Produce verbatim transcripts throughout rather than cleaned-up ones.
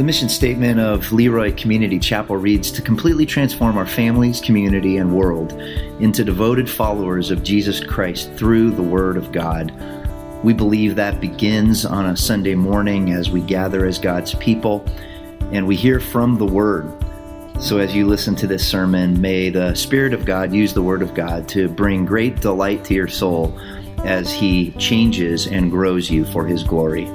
The mission statement of Leroy Community Chapel reads, to completely transform our families, community, and world into devoted followers of Jesus Christ through the Word of God. We believe that begins on a Sunday morning as we gather as God's people and we hear from the Word. So as you listen to this sermon, may the Spirit of God use the Word of God to bring great delight to your soul as He changes and grows you for His glory.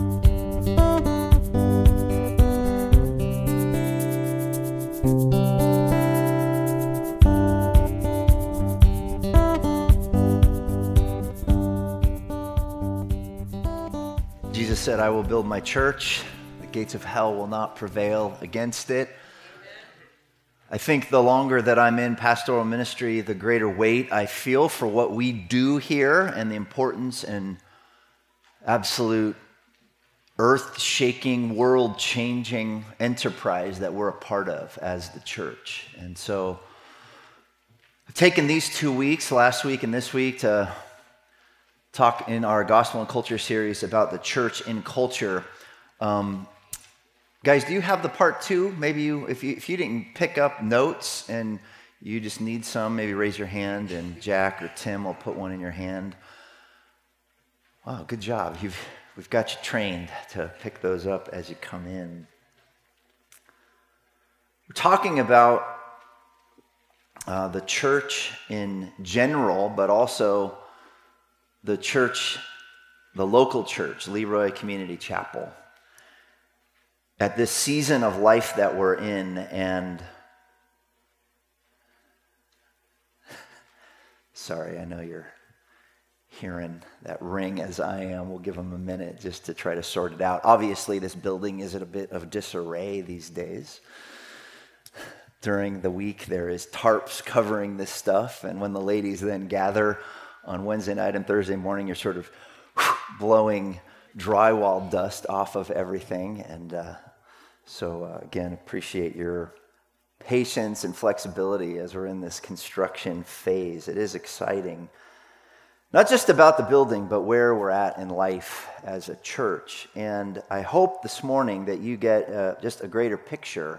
Jesus said, I will build my church. The gates of hell will not prevail against it. I think the longer that I'm in pastoral ministry, the greater weight I feel for what we do here and the importance and absolute earth-shaking, world-changing enterprise that we're a part of as the church. And so I've taken these two weeks, last week and this week, to talk in our Gospel and Culture series about the church in culture. Um, guys, do you have the part two? Maybe you, if you, if you didn't pick up notes and you just need some, maybe raise your hand and Jack or Tim will put one in your hand. Wow, good job. You've, we've got you trained to pick those up as you come in. We're talking about uh, the church in general, but also the church, the local church, Leroy Community Chapel, at this season of life that we're in. And sorry, I know you're hearing that ring as I am. We'll give them a minute just to try to sort it out. Obviously, this building is in a bit of disarray these days. During the week, there is tarps covering this stuff, and when the ladies then gather on Wednesday night and Thursday morning, you're sort of blowing drywall dust off of everything. And uh, so, uh, again, appreciate your patience and flexibility as we're in this construction phase. It is exciting, not just about the building, but where we're at in life as a church. And I hope this morning that you get uh, just a greater picture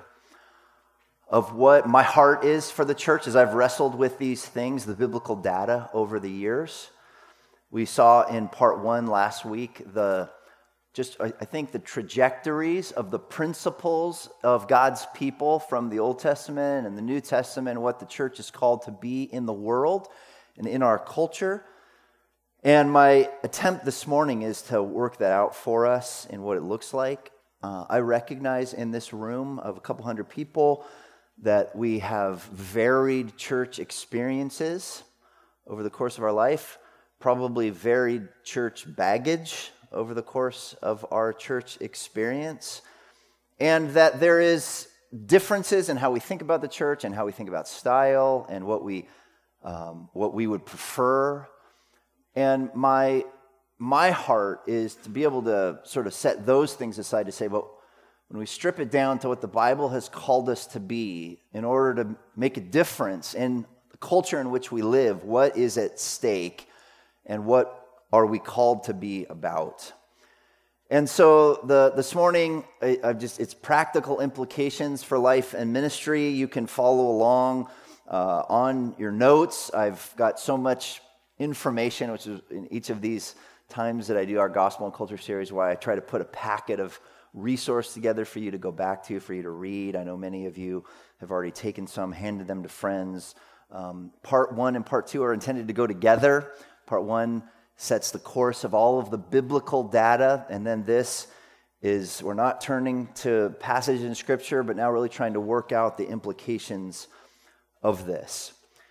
of what my heart is for the church as I've wrestled with these things, the biblical data over the years. We saw in part one last week the just I think the trajectories of the principles of God's people from the Old Testament and the New Testament, what the church is called to be in the world and in our culture. And my attempt this morning is to work that out for us in what it looks like. Uh, I recognize in this room of a couple hundred people that we have varied church experiences over the course of our life, probably varied church baggage over the course of our church experience, and that there is differences in how we think about the church and how we think about style and what we um, what we would prefer. And my my heart is to be able to sort of set those things aside to say, well, when we strip it down to what the Bible has called us to be in order to make a difference in the culture in which we live, what is at stake and what are we called to be about? And so the this morning, I, I've just it's practical implications for life and ministry. You can follow along uh, on your notes. I've got so much information, which is in each of these times that I do our Gospel and Culture series, where I try to put a packet of resource together for you to go back to, for you to read. I know many of you have already taken some, handed them to friends. Um, part one and part two are intended to go together. Part one sets the course of all of the biblical data, and then this is, we're not turning to passages in Scripture, but now really trying to work out the implications of this.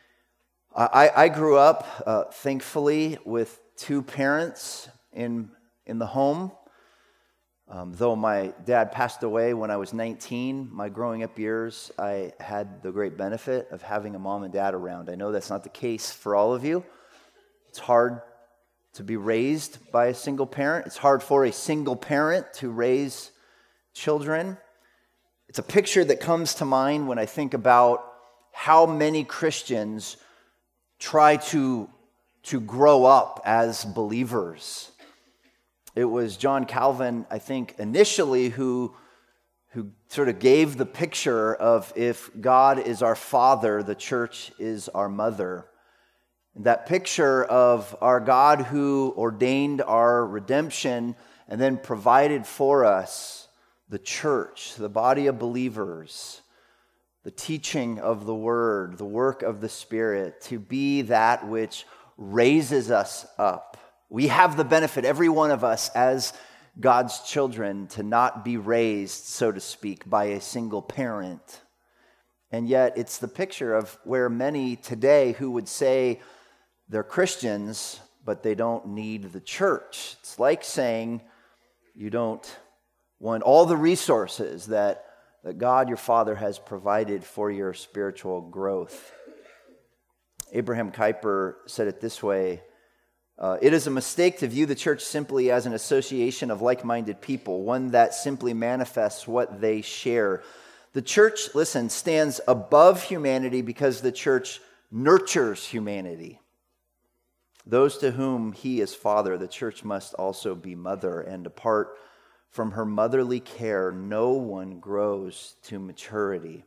I, I grew up, uh, thankfully, with two parents in, in the home. Um, though my dad passed away when I was nineteen, my growing up years, I had the great benefit of having a mom and dad around. I know that's not the case for all of you. It's hard to be raised by a single parent. It's hard for a single parent to raise children. It's a picture that comes to mind when I think about how many Christians try to, to grow up as believers. It was John Calvin, I think, initially who who sort of gave the picture of if God is our father, the church is our mother. That picture of our God who ordained our redemption and then provided for us the church, the body of believers, the teaching of the word, the work of the Spirit, to be that which raises us up. We have the benefit, every one of us, as God's children, to not be raised, so to speak, by a single parent. And yet it's the picture of where many today who would say they're Christians, but they don't need the church. It's like saying you don't want all the resources that, that God, your Father, has provided for your spiritual growth. Abraham Kuyper said it this way, Uh, it is a mistake to view the church simply as an association of like-minded people, one that simply manifests what they share. The church, listen, stands above humanity because the church nurtures humanity. Those to whom he is father, the church must also be mother, and apart from her motherly care, no one grows to maturity.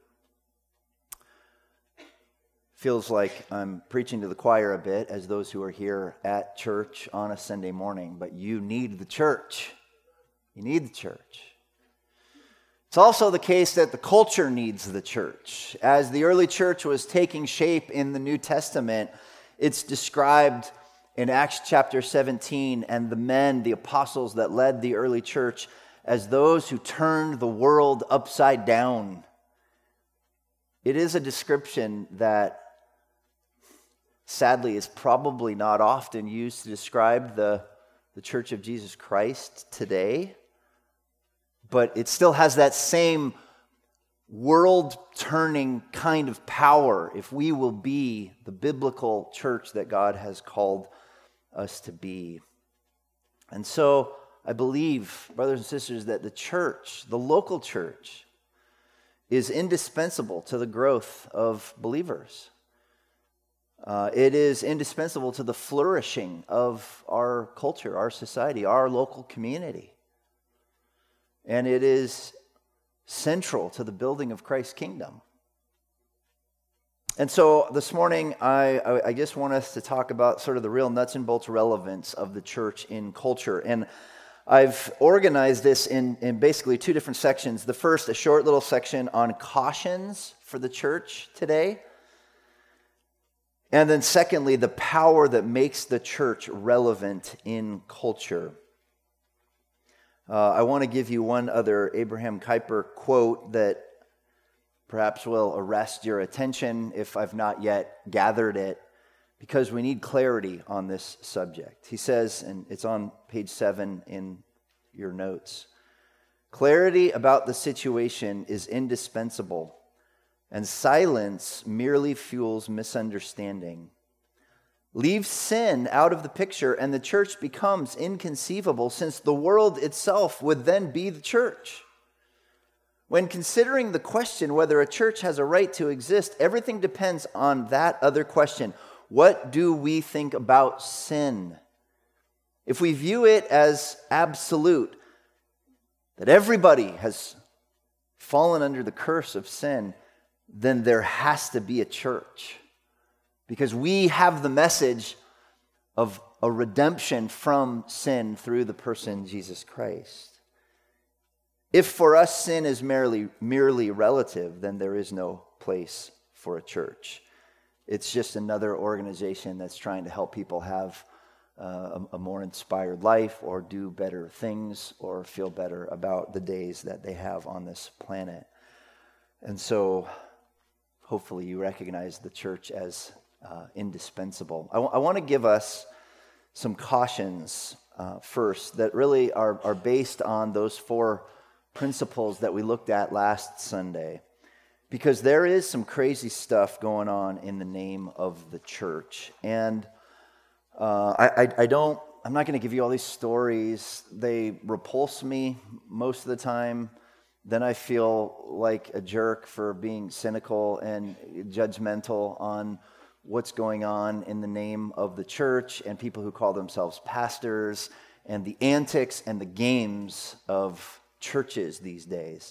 Feels like I'm preaching to the choir a bit as those who are here at church on a Sunday morning, but you need the church. You need the church. It's also the case that the culture needs the church. As the early church was taking shape in the New Testament, it's described in Acts chapter seventeen, and the men, the apostles that led the early church, as those who turned the world upside down. It is a description that sadly is probably not often used to describe the, the Church of Jesus Christ today, but it still has that same world-turning kind of power if we will be the biblical church that God has called us to be. And so I believe, brothers and sisters, that the church, the local church, is indispensable to the growth of believers. Uh, it is indispensable to the flourishing of our culture, our society, our local community. And it is central to the building of Christ's kingdom. And so this morning, I, I just want us to talk about sort of the real nuts and bolts relevance of the church in culture. And I've organized this in, in basically two different sections. The first, a short little section on cautions for the church today. And then secondly, the power that makes the church relevant in culture. Uh, I want to give you one other Abraham Kuyper quote that perhaps will arrest your attention if I've not yet gathered it, because we need clarity on this subject. He says, and it's on page seven in your notes, "Clarity about the situation is indispensable, and silence merely fuels misunderstanding. Leave sin out of the picture, and the church becomes inconceivable, since the world itself would then be the church. When considering the question whether a church has a right to exist, everything depends on that other question. What do we think about sin? If we view it as absolute, that everybody has fallen under the curse of sin, then there has to be a church. Because we have the message of a redemption from sin through the person Jesus Christ. If for us sin is merely, merely relative, then there is no place for a church. It's just another organization that's trying to help people have uh, a, a more inspired life, or do better things, or feel better about the days that they have on this planet. And so hopefully you recognize the church as uh, indispensable. I, w- I want to give us some cautions uh, first that really are, are based on those four principles that we looked at last Sunday. Because there is some crazy stuff going on in the name of the church. And uh, I, I, I don't, I'm not going to give you all these stories. They repulse me most of the time. Then I feel like a jerk for being cynical and judgmental on what's going on in the name of the church and people who call themselves pastors and the antics and the games of churches these days.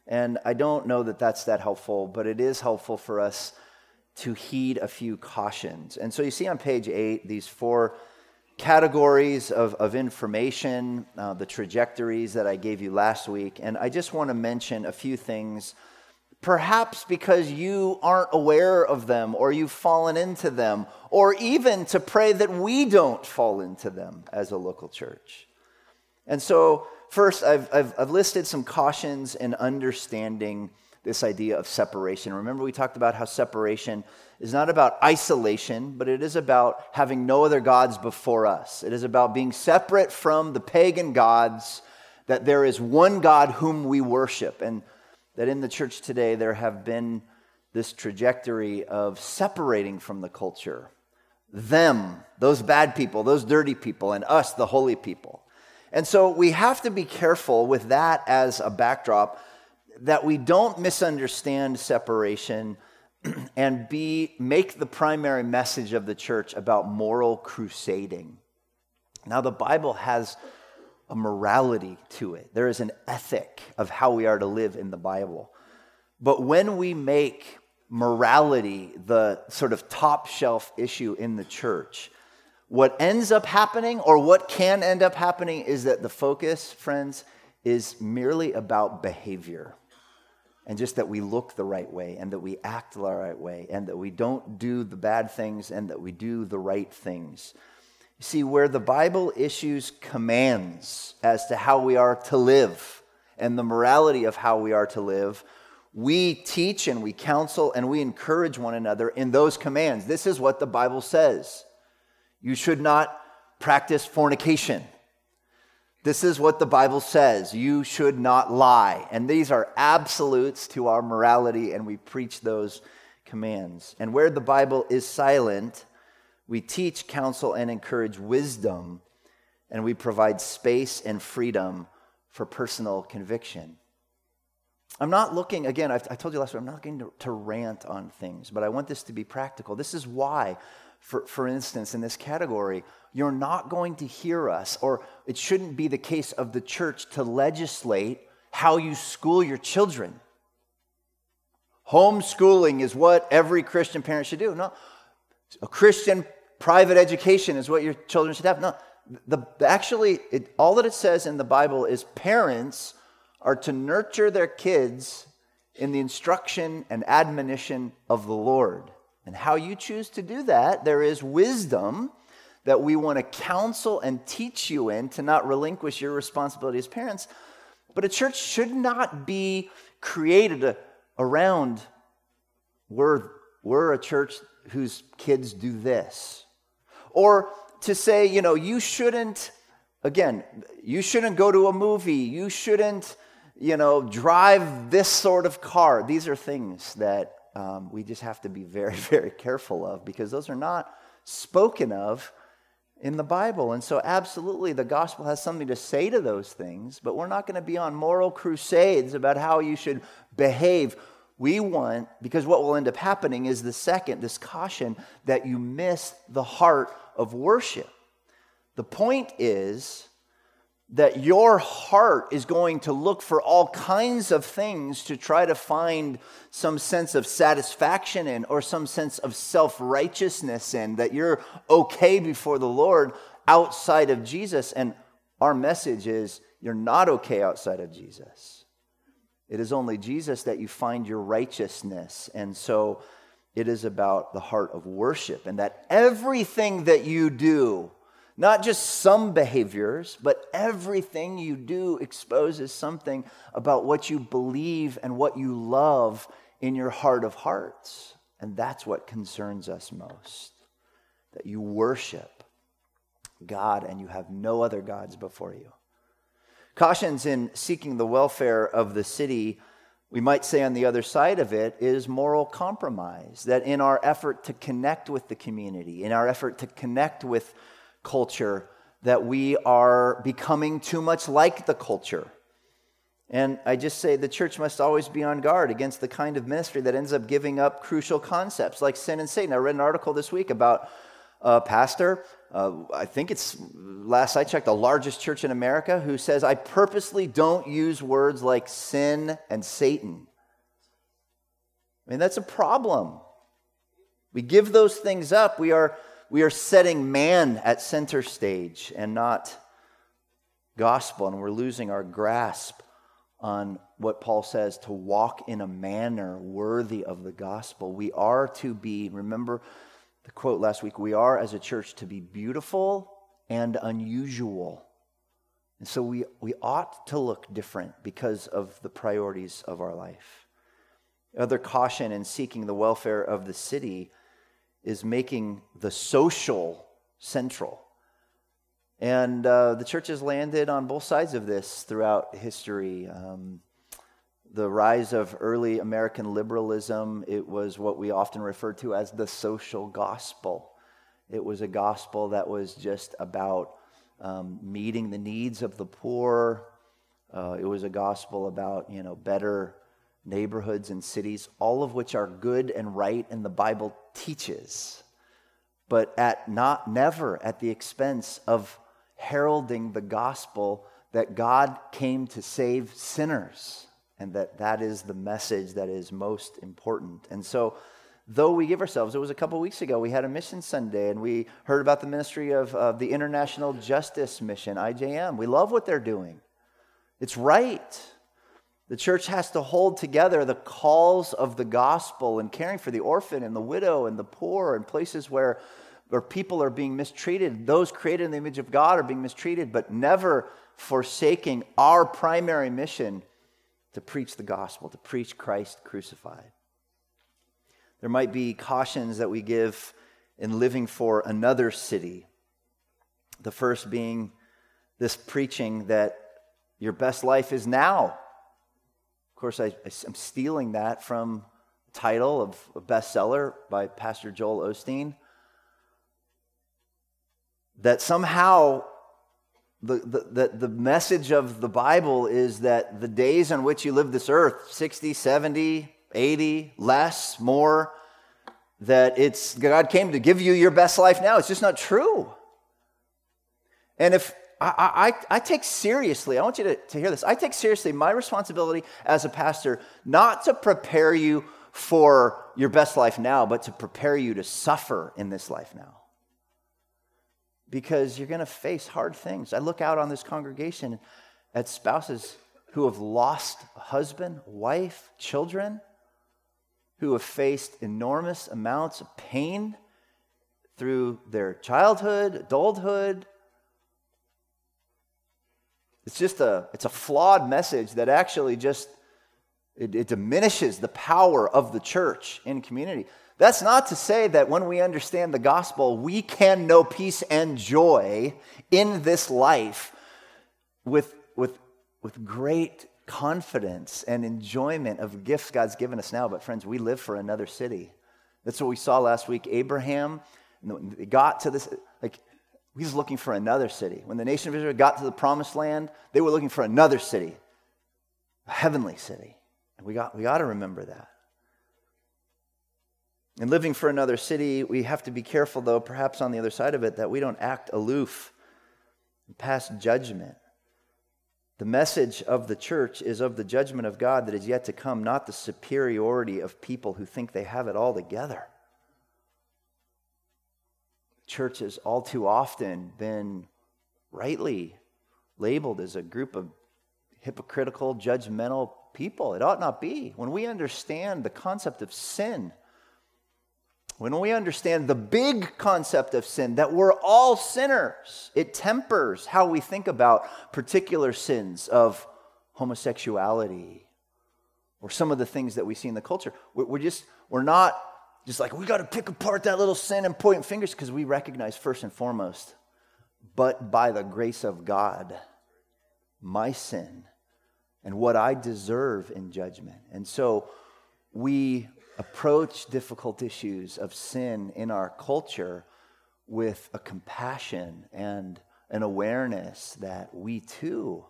And I don't know that that's that helpful, but it is helpful for us to heed a few cautions. And so you see on page eight, these four categories of, of information, uh, the trajectories that I gave you last week. And I just want to mention a few things, perhaps because you aren't aware of them or you've fallen into them, or even to pray that we don't fall into them as a local church. And so first, I've, I've, I've listed some cautions in understanding this idea of separation. Remember, we talked about how separation is not about isolation, but it is about having no other gods before us. It is about being separate from the pagan gods, that there is one God whom we worship, and that in the church today there have been this trajectory of separating from the culture. Them, those bad people, those dirty people, and us, the holy people. And so we have to be careful with that as a backdrop, that we don't misunderstand separation and be make the primary message of the church about moral crusading. Now, the Bible has a morality to it. There is an ethic of how we are to live in the Bible. But when we make morality the sort of top shelf issue in the church, what ends up happening, or what can end up happening, is that the focus, friends, is merely about behavior. And just that we look the right way, and that we act the right way, and that we don't do the bad things, and that we do the right things. You see, where the Bible issues commands as to how we are to live, and the morality of how we are to live, we teach and we counsel and we encourage one another in those commands. This is what the Bible says. You should not practice fornication. This is what the Bible says. You should not lie. And these are absolutes to our morality, and we preach those commands. And where the Bible is silent, we teach, counsel, and encourage wisdom, and we provide space and freedom for personal conviction. I'm not looking, again, I've, I told you last week, I'm not looking to, to rant on things, but I want this to be practical. This is why, for, for instance, in this category, you're not going to hear us, or it shouldn't be the case of the church to legislate how you school your children. Homeschooling is what every Christian parent should do. No, a Christian private education is what your children should have. No, the, the actually, it, all that it says in the Bible is parents are to nurture their kids in the instruction and admonition of the Lord. And how you choose to do that, there is wisdom that we want to counsel and teach you in, to not relinquish your responsibility as parents. But a church should not be created a, around, we're, we're a church whose kids do this. Or to say, you know, you shouldn't, again, you shouldn't go to a movie, you shouldn't, you know, drive this sort of car. These are things that um, we just have to be very, very careful of, because those are not spoken of in the Bible. And so absolutely the gospel has something to say to those things, but we're not going to be on moral crusades about how you should behave. We want, because what will end up happening is the second, this caution that you miss the heart of worship. The point is that your heart is going to look for all kinds of things to try to find some sense of satisfaction in, or some sense of self-righteousness in, that you're okay before the Lord outside of Jesus. And our message is, you're not okay outside of Jesus. It is only Jesus that you find your righteousness. And so it is about the heart of worship, and that everything that you do, not just some behaviors, but everything you do exposes something about what you believe and what you love in your heart of hearts. And that's what concerns us most, that you worship God and you have no other gods before you. Cautions in seeking the welfare of the city, we might say on the other side of it, is moral compromise. That in our effort to connect with the community, in our effort to connect with culture, that we are becoming too much like the culture. And I just say the church must always be on guard against the kind of ministry that ends up giving up crucial concepts like sin and Satan. I read an article this week about a pastor, uh, I think it's, last I checked, the largest church in America, who says, I purposely don't use words like sin and Satan. I mean, that's a problem. We give those things up. We are, we are setting man at center stage and not gospel, and we're losing our grasp on what Paul says, to walk in a manner worthy of the gospel. We are to be, remember the quote last week, we are as a church to be beautiful and unusual. And so we, we ought to look different because of the priorities of our life. Other caution in seeking the welfare of the city is making the social central. And uh, the church has landed on both sides of this throughout history. Um, the rise of early American liberalism, it was what we often refer to as the social gospel. It was a gospel that was just about um, meeting the needs of the poor. Uh, it was a gospel about, you know, better neighborhoods and cities, all of which are good and right, and the Bible teaches, but at not never at the expense of heralding the gospel that God came to save sinners, and that that is the message that is most important. And so, though we give ourselves, it was a couple weeks ago, we had a mission Sunday, and we heard about the ministry of, of the International Justice Mission, I J M. We love what they're doing. It's right. The church has to hold together the calls of the gospel and caring for the orphan and the widow and the poor and places where, where people are being mistreated. Those created in the image of God are being mistreated, but never forsaking our primary mission to preach the gospel, to preach Christ crucified. There might be cautions that we give in living for another city. The first being this preaching that your best life is now. Of course, I, I'm stealing that from the title of a bestseller by Pastor Joel Osteen. That somehow the, the, the, the message of the Bible is that the days on which you live this earth, sixty, seventy, eighty, less, more, that it's God came to give you your best life now. It's just not true. And if I, I, I take seriously, I want you to, to hear this, I take seriously my responsibility as a pastor not to prepare you for your best life now, but to prepare you to suffer in this life now. Because you're going to face hard things. I look out on this congregation at spouses who have lost a husband, wife, children, who have faced enormous amounts of pain through their childhood, adulthood. It's just a, it's a flawed message that actually just, it, it diminishes the power of the church in community. That's not to say that when we understand the gospel, we can know peace and joy in this life with, with, with great confidence and enjoyment of gifts God's given us now. But friends, we live for another city. That's what we saw last week. Abraham, they got to this, like, he was looking for another city. When the nation of Israel got to the promised land, they were looking for another city, a heavenly city. And we got, we got to remember that. In living for another city, we have to be careful, though, perhaps on the other side of it, that we don't act aloof and pass judgment. The message of the church is of the judgment of God that is yet to come, not the superiority of people who think they have it all together. Church has all too often been rightly labeled as a group of hypocritical, judgmental people. It ought not be. When we understand the concept of sin, when we understand the big concept of sin, that we're all sinners, it tempers how we think about particular sins of homosexuality or some of the things that we see in the culture. We're just, we're not just like, we got to pick apart that little sin and point fingers, because we recognize first and foremost, but by the grace of God, my sin and what I deserve in judgment. And so we approach difficult issues of sin in our culture with a compassion and an awareness that we too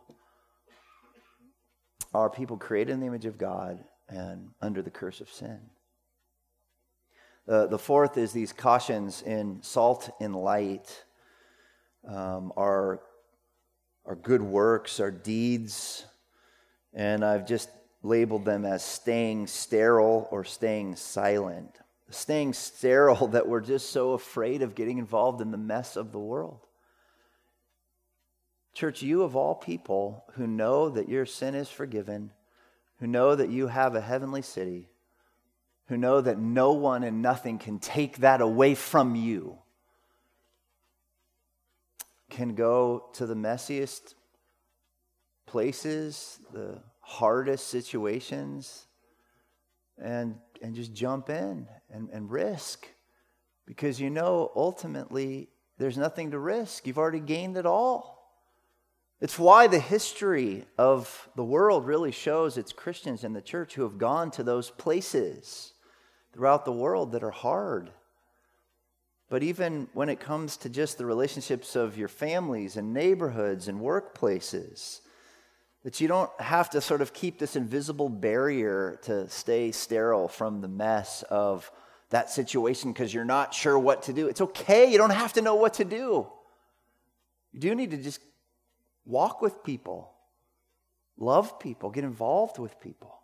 are people created in the image of God and under the curse of sin. Uh, the fourth is these cautions in salt and light, um, our, our good works, our deeds, and I've just labeled them as staying sterile or staying silent. Staying sterile that we're just so afraid of getting involved in the mess of the world. Church, you of all people who know that your sin is forgiven, who know that you have a heavenly city, who know that no one and nothing can take that away from you, can go to the messiest places, the hardest situations, and and just jump in and, and risk. Because you know ultimately there's nothing to risk. You've already gained it all. It's why the history of the world really shows it's Christians in the church who have gone to those places throughout the world that are hard. But even when it comes to just the relationships of your families and neighborhoods and workplaces, that you don't have to sort of keep this invisible barrier to stay sterile from the mess of that situation because you're not sure what to do. It's okay. You don't have to know what to do. You do need to just walk with people, love people, get involved with people.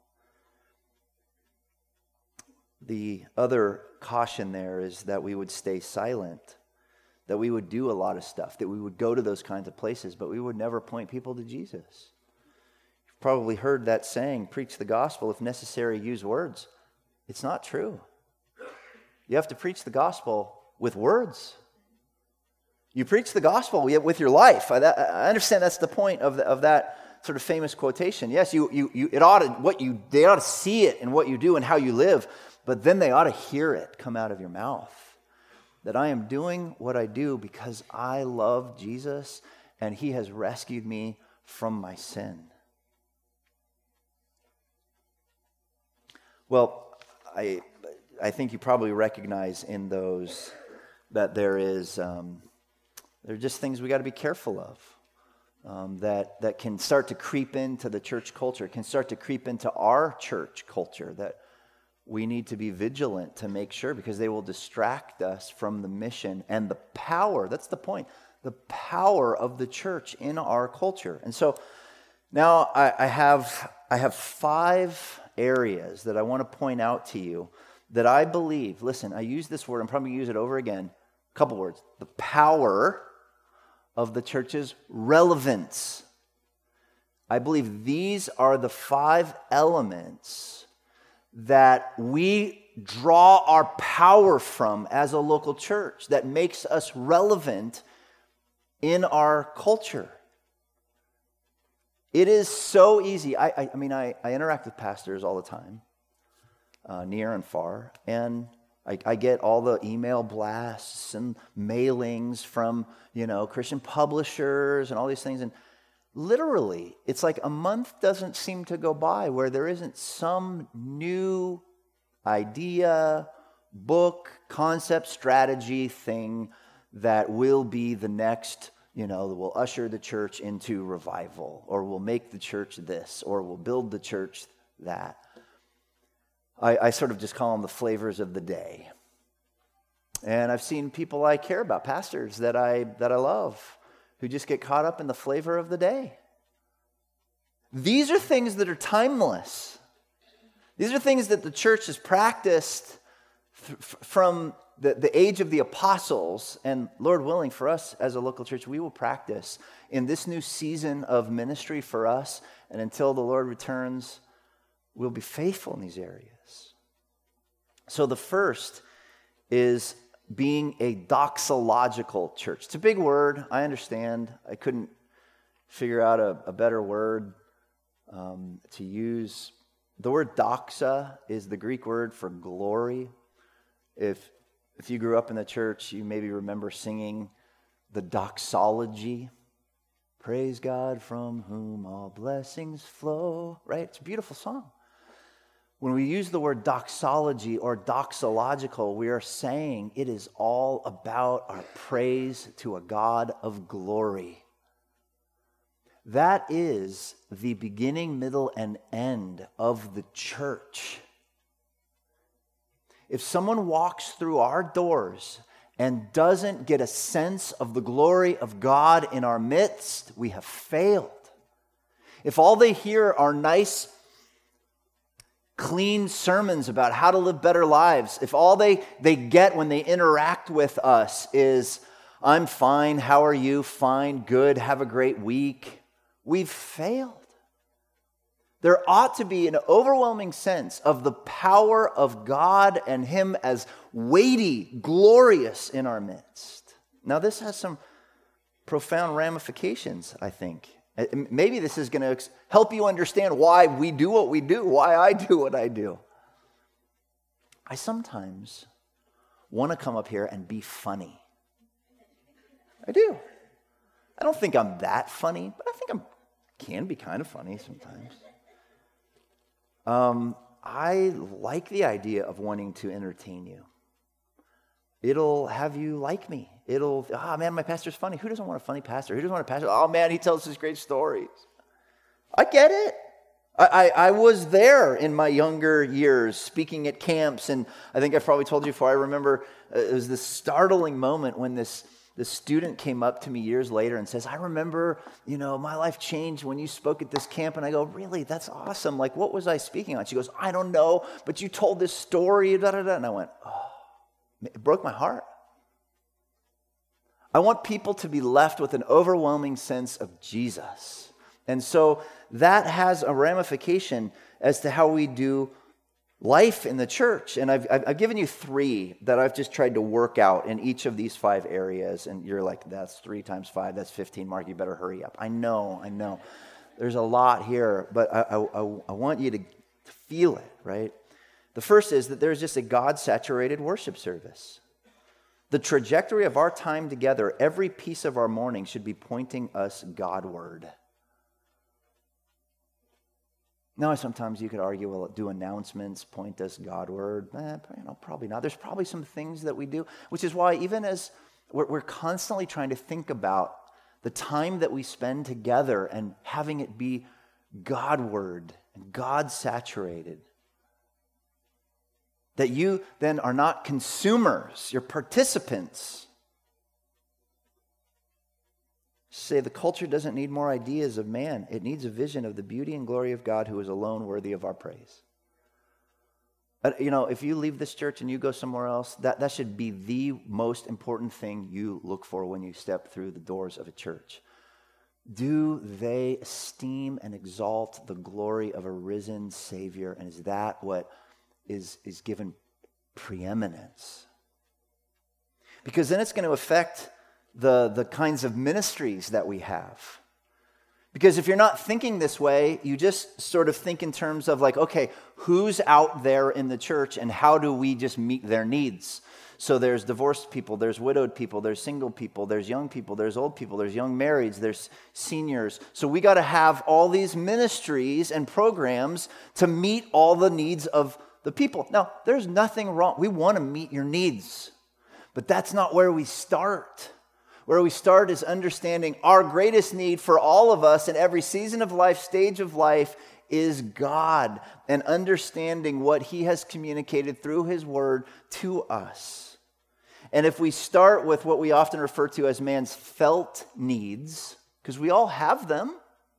The other caution there is that we would stay silent, that we would do a lot of stuff, that we would go to those kinds of places, but we would never point people to Jesus. You've probably heard that saying, preach the gospel, if necessary, use words. It's not true. You have to preach the gospel with words. You preach the gospel with your life. I, I understand that's the point of the, of that sort of famous quotation. Yes, you you you it ought to what you they ought to see it in what you do and how you live, but then they ought to hear it come out of your mouth. That I am doing what I do because I love Jesus and he has rescued me from my sin. Well, I I think you probably recognize in those that there is um, there are just things we got to be careful of. Um, that, that can start to creep into the church culture, can start to creep into our church culture, that we need to be vigilant to make sure, because they will distract us from the mission and the power, that's the point, the power of the church in our culture. And so now I, I have I have five areas that I want to point out to you that I believe, listen, I use this word, I'm probably going to use it over again, a couple words, the power of the church's relevance. I believe these are the five elements that we draw our power from as a local church, that makes us relevant in our culture. It is so easy. I, I, I mean, I, I interact with pastors all the time, uh, near and far, and I, I get all the email blasts and mailings from, you know, Christian publishers and all these things. And literally, it's like a month doesn't seem to go by where there isn't some new idea, book, concept, strategy thing that will be the next, you know, that will usher the church into revival, or will make the church this, or will build the church that. I, I sort of just call them the flavors of the day. And I've seen people I care about, pastors that I that I love, who just get caught up in the flavor of the day. These are things that are timeless. These are things that the church has practiced th- from the, the age of the apostles, and Lord willing, for us as a local church, we will practice in this new season of ministry for us, and until the Lord returns, we'll be faithful in these areas. So the first is being a doxological church. It's a big word, I understand. I couldn't figure out a, a better word um, to use. The word doxa is the Greek word for glory. If if you grew up in the church, you maybe remember singing the doxology. Praise God from whom all blessings flow. Right? It's a beautiful song. When we use the word doxology or doxological, we are saying it is all about our praise to a God of glory. That is the beginning, middle, and end of the church. If someone walks through our doors and doesn't get a sense of the glory of God in our midst, we have failed. If all they hear are nice, clean sermons about how to live better lives, if all they, they get when they interact with us is, I'm fine, how are you? Fine, good, have a great week, we've failed. There ought to be an overwhelming sense of the power of God and Him as weighty, glorious in our midst. Now, this has some profound ramifications, I think. Maybe this is going to help you understand why we do what we do, why I do what I do. I sometimes want to come up here and be funny. I do. I don't think I'm that funny, but I think I can be kind of funny sometimes. Um, I like the idea of wanting to entertain you. It'll have you like me. It'll, ah, oh, man, my pastor's funny. Who doesn't want a funny pastor? Who doesn't want a pastor? Oh, man, he tells us great stories. I get it. I, I, I was there in my younger years speaking at camps, and I think I've probably told you before. I remember uh, it was this startling moment when this The student came up to me years later and says, I remember, you know, my life changed when you spoke at this camp. And I go, really? That's awesome. Like, what was I speaking on? She goes, I don't know, but you told this story, da, da, da. And I went, oh, it broke my heart. I want people to be left with an overwhelming sense of Jesus. And so that has a ramification as to how we do life in the church. And I've, I've given you three that I've just tried to work out in each of these five areas. And you're like, that's three times five, that's fifteen. Mark, you better hurry up. I know, I know. There's a lot here, but I, I, I want you to feel it, right? The first is that there's just a God-saturated worship service. The trajectory of our time together, every piece of our morning should be pointing us Godward. Now, sometimes you could argue, well, do announcements point us Godward? Eh, you know, probably not. There's probably some things that we do, which is why even as we're, we're constantly trying to think about the time that we spend together and having it be Godward and God-saturated, that you then are not consumers, you're participants. Say the culture doesn't need more ideas of man. It needs a vision of the beauty and glory of God who is alone worthy of our praise. Uh, you know, if you leave this church and you go somewhere else, that, that should be the most important thing you look for when you step through the doors of a church. Do they esteem and exalt the glory of a risen Savior? And is that what is, is given preeminence? Because then it's going to affect the, the kinds of ministries that we have. Because if you're not thinking this way, you just sort of think in terms of like, okay, who's out there in the church and how do we just meet their needs? So there's divorced people, there's widowed people, there's single people, there's young people, there's old people, there's young marrieds, there's seniors. So we got to have all these ministries and programs to meet all the needs of the people. Now, there's nothing wrong. We want to meet your needs, but that's not where we start. Where we start is understanding our greatest need for all of us in every season of life, stage of life, is God, and understanding what He has communicated through His Word to us. And if we start with what we often refer to as man's felt needs, because we all have them,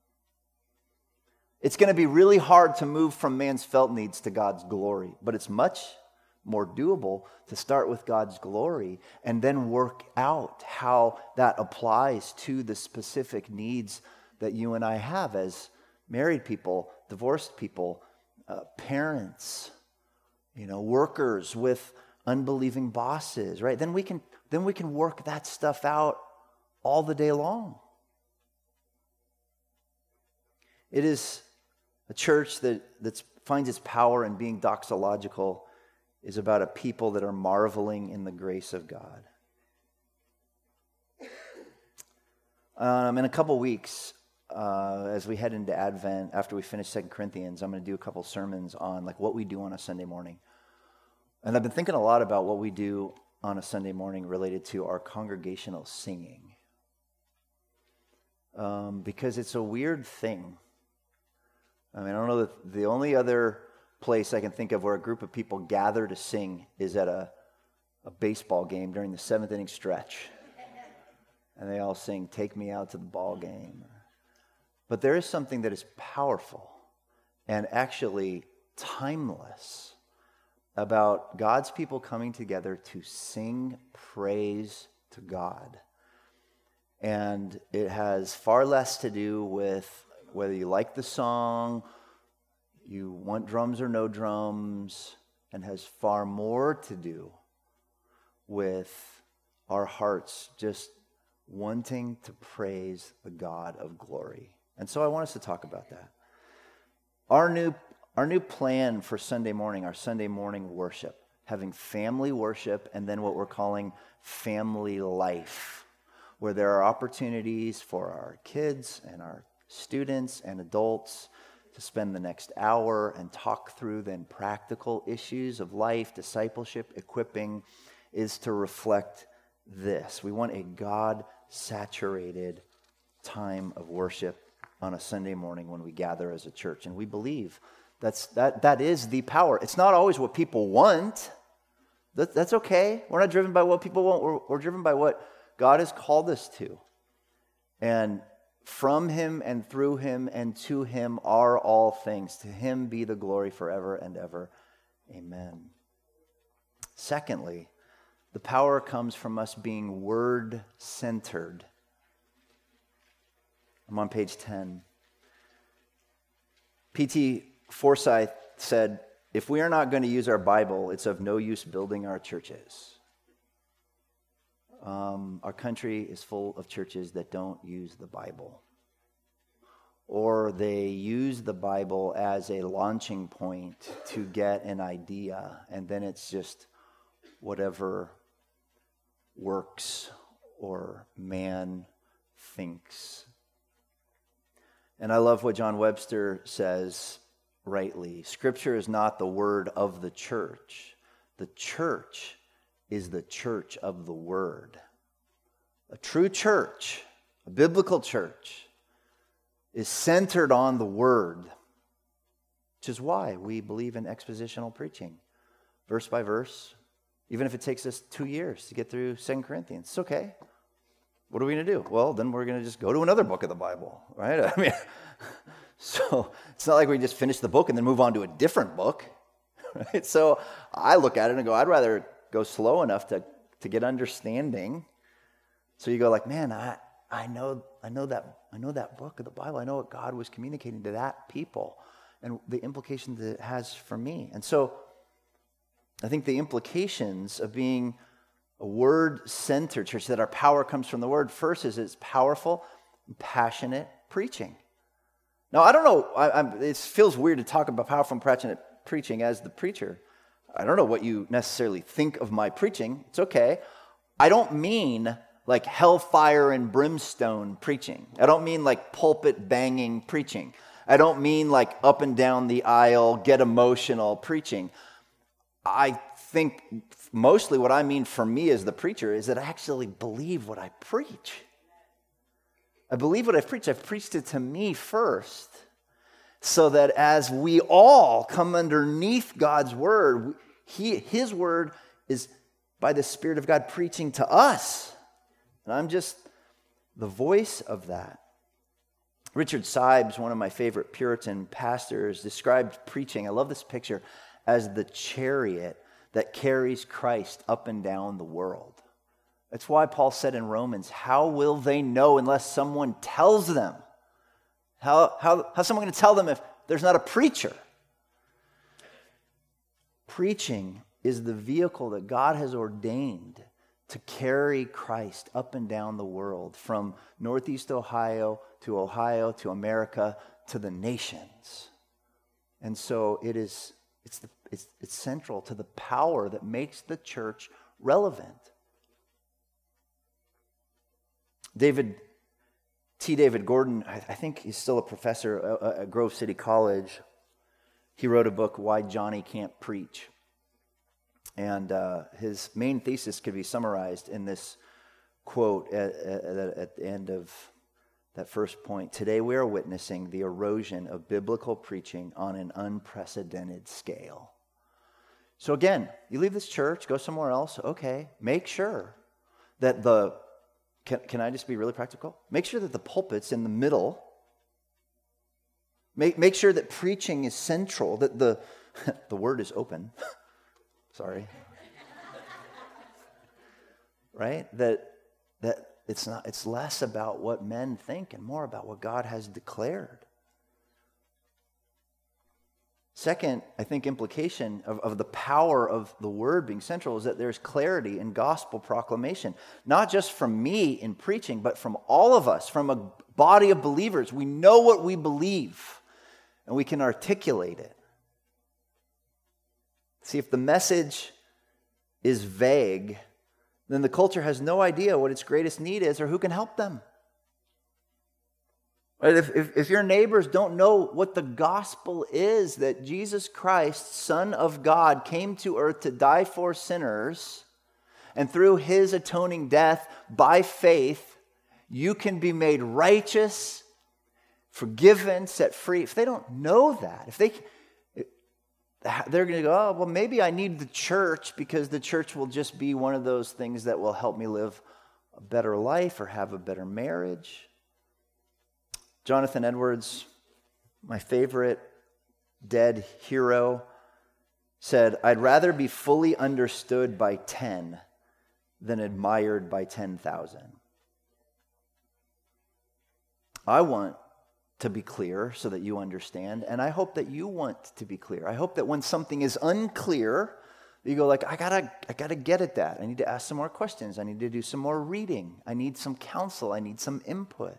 it's going to be really hard to move from man's felt needs to God's glory, but it's much more doable to start with God's glory and then work out how that applies to the specific needs that you and I have as married people, divorced people, uh, parents, you know, workers with unbelieving bosses, right? Then we can then we can work that stuff out all the day long. It is a church that that finds its power in being doxological is about a people that are marveling in the grace of God. Um, in a couple weeks, uh, as we head into Advent, after we finish Second Corinthians, I'm going to do a couple sermons on like what we do on a Sunday morning. And I've been thinking a lot about what we do on a Sunday morning related to our congregational singing. Um, because it's a weird thing. I mean, I don't know that the only other place I can think of where a group of people gather to sing is at a, a baseball game during the seventh inning stretch. And they all sing, "Take me out to the ball game." But there is something that is powerful and actually timeless about God's people coming together to sing praise to God. And it has far less to do with whether you like the song, you want drums or no drums, and has far more to do with our hearts just wanting to praise the God of glory. And so I want us to talk about that. Our new, our new plan for Sunday morning, our Sunday morning worship, having family worship and then what we're calling family life, where there are opportunities for our kids and our students and adults to spend the next hour and talk through then practical issues of life, discipleship, equipping, is to reflect this. We want a God-saturated time of worship on a Sunday morning when we gather as a church. And we believe that's that that is the power. It's not always what people want. That, that's okay. We're not driven by what people want. We're, we're driven by what God has called us to. And from him and through him and to him are all things. To him be the glory forever and ever. Amen. Secondly, the power comes from us being word-centered. I'm on page ten. P T Forsyth said, "If we are not going to use our Bible, it's of no use building our churches." Um, our country is full of churches that don't use the Bible. Or they use the Bible as a launching point to get an idea, and then it's just whatever works or man thinks. And I love what John Webster says rightly. Scripture is not the word of the church. The church is the church of the word. A true church, a biblical church, is centered on the word, which is why we believe in expositional preaching, verse by verse, even if it takes us two years to get through Second Corinthians. It's okay. What are we going to do? Well, then we're going to just go to another book of the Bible, right? I mean, so it's not like we just finish the book and then move on to a different book, right? So I look at it and go, I'd rather go slow enough to, to get understanding. So you go like, man, I, I know I know that I know that book of the Bible. I know what God was communicating to that people and the implications that it has for me. And so I think the implications of being a word-centered church, that our power comes from the word, first is it's powerful, passionate preaching. Now, I don't know, I, I'm, it feels weird to talk about powerful and passionate preaching as the preacher. I don't know what you necessarily think of my preaching. It's okay. I don't mean like hellfire and brimstone preaching. I don't mean like pulpit banging preaching. I don't mean like up and down the aisle, get emotional preaching. I think mostly what I mean for me as the preacher is that I actually believe what I preach. I believe what I've preached. I've preached it to me first, so that as we all come underneath God's word, he, his word is by the Spirit of God preaching to us. And I'm just the voice of that. Richard Sybes, one of my favorite Puritan pastors, described preaching, I love this picture, as the chariot that carries Christ up and down the world. That's why Paul said in Romans, how will they know unless someone tells them? How, how, how's someone going to tell them if there's not a preacher? Preaching is the vehicle that God has ordained to carry Christ up and down the world, from Northeast Ohio to Ohio to America to the nations. And so it is, it's, the, it's, it's central to the power that makes the church relevant. David, T. David Gordon, I, I think he's still a professor at, at Grove City College. He wrote a book, Why Johnny Can't Preach. And uh, his main thesis could be summarized in this quote at, at, at the end of that first point. Today we are witnessing the erosion of biblical preaching on an unprecedented scale. So again, you leave this church, go somewhere else, okay, make sure that the, can, can I just be really practical? Make sure that the pulpit's in the middle. Make, make sure that preaching is central, that the, the word is open. Sorry. Right? That that it's not it's less about what men think and more about what God has declared. Second, I think implication of, of the power of the word being central is that there's clarity in gospel proclamation. Not just from me in preaching, but from all of us, from a body of believers. We know what we believe, and we can articulate it. See, if the message is vague, then the culture has no idea what its greatest need is or who can help them. Right? If, if, if your neighbors don't know what the gospel is, that Jesus Christ, Son of God, came to earth to die for sinners, and through his atoning death, by faith, you can be made righteous, forgiven, set free. If they don't know that, if they... they're going to go, oh, well, maybe I need the church because the church will just be one of those things that will help me live a better life or have a better marriage. Jonathan Edwards, my favorite dead hero, said, I'd rather be fully understood by ten than admired by ten thousand. I want to be clear so that you understand, and I hope that you want to be clear. I hope that when something is unclear, you go like, I gotta, I gotta get at that. I need to ask some more questions. I need to do some more reading. I need some counsel. I need some input.